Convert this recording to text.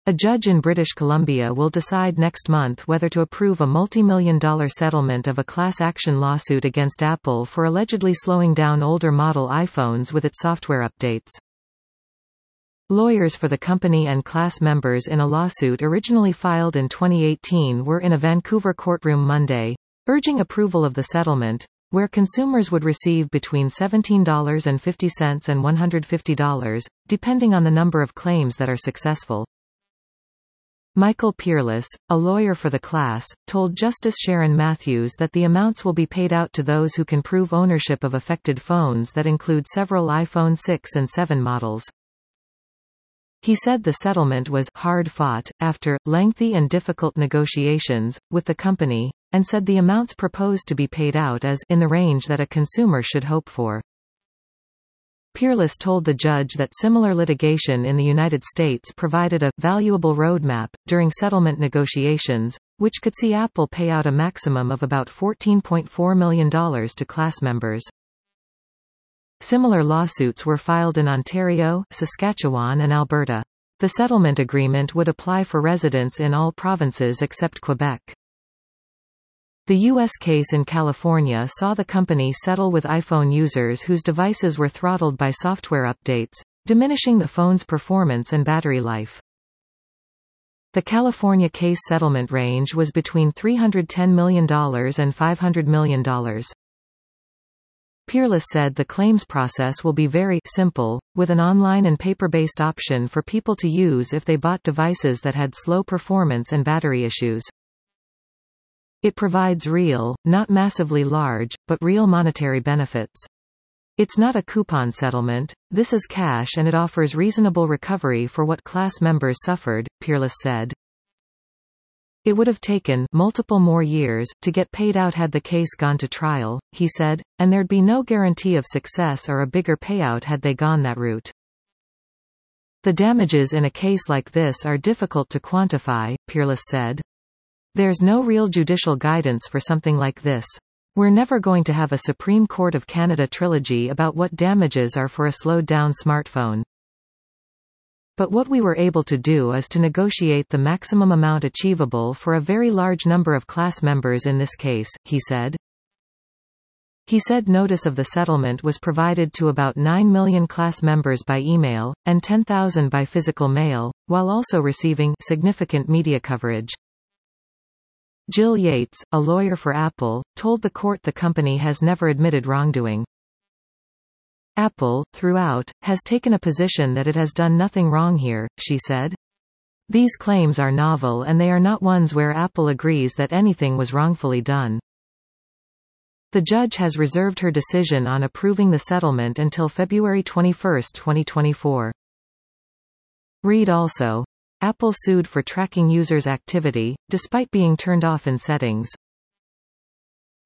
A judge in British Columbia will decide next month whether to approve a multi-million-dollar settlement of a class action lawsuit against Apple for allegedly slowing down older model iPhones with its software updates. Lawyers for the company and class members in a lawsuit originally filed in 2018 were in a Vancouver courtroom Monday, urging approval of the settlement, where consumers would receive between $17.50 and $150, depending on the number of claims that are successful. Michael Peerless, a lawyer for the class, told Justice Sharon Matthews that the amounts will be paid out to those who can prove ownership of affected phones that include several iPhone 6 and 7 models. He said the settlement was hard-fought, after lengthy and difficult negotiations, with the company, and said the amounts proposed to be paid out is in the range that a consumer should hope for. Peerless told the judge that similar litigation in the United States provided a valuable roadmap during settlement negotiations, which could see Apple pay out a maximum of about $14.4 million to class members. Similar lawsuits were filed in Ontario, Saskatchewan and Alberta. The settlement agreement would apply for residents in all provinces except Quebec. The U.S. case in California saw the company settle with iPhone users whose devices were throttled by software updates, diminishing the phone's performance and battery life. The California case settlement range was between $310 million and $500 million. Peerless said the claims process will be very simple, with an online and paper-based option for people to use if they bought devices that had slow performance and battery issues. It provides real, not massively large, but real monetary benefits. It's not a coupon settlement, this is cash and it offers reasonable recovery for what class members suffered, Peerless said. It would have taken multiple more years to get paid out had the case gone to trial, he said, and there'd be no guarantee of success or a bigger payout had they gone that route. The damages in a case like this are difficult to quantify, Peerless said. There's no real judicial guidance for something like this. We're never going to have a Supreme Court of Canada trilogy about what damages are for a slowed-down smartphone. But what we were able to do is to negotiate the maximum amount achievable for a very large number of class members in this case, he said. He said notice of the settlement was provided to about 9 million class members by email, and 10,000 by physical mail, while also receiving significant media coverage. Jill Yates, a lawyer for Apple, told the court the company has never admitted wrongdoing. Apple, throughout, has taken a position that it has done nothing wrong here, she said. These claims are novel and they are not ones where Apple agrees that anything was wrongfully done. The judge has reserved her decision on approving the settlement until February 21, 2024. Read also. Apple sued for tracking users' activity, despite being turned off in settings.